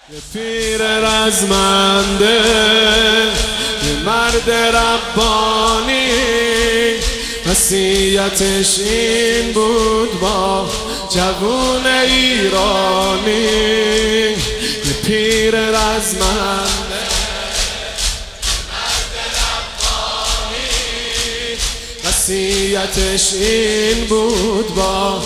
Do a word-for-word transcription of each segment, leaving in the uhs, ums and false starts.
یه پیر رزمنده، یه مرد ربانی، وصیتش این بود با جوون ایرانی. یه پیر رزمنده، یه مرد ربانی، وصیتش این بود با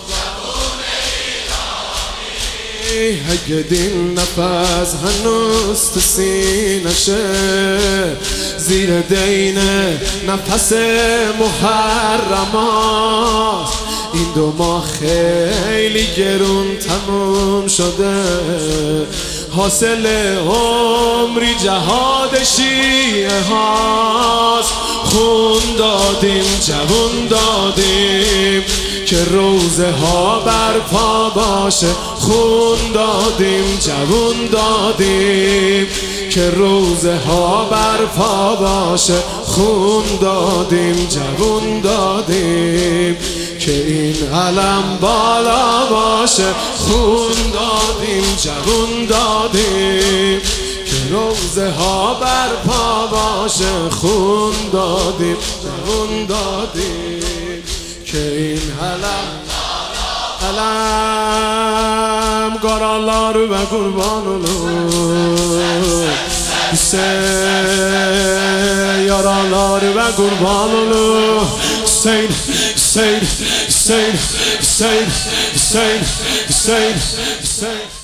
اگه دین نفس هنوز تو سینشه، زیر دین نفس محرمات، این دو ماه خیلی گرون تموم شده، حاصل عمری جهاد شیعه هاست. خون دادیم جوون دادیم که روزه ها برپا باشه، خون دادیم جوون دادیم که روزه ها برپا باشه، خون دادیم جوون دادیم که این علم بالا باشه، خون دادیم جوون دادیم که روزه ها برپا باشه، خون دادیم جوون دادیم که این علم علم قaralar ve kurban olur, yaralar ve kurban olur. Hüseyin, Hüseyin, Hüseyin, Hüseyin, Hüseyin, Hüseyin, Hüseyin.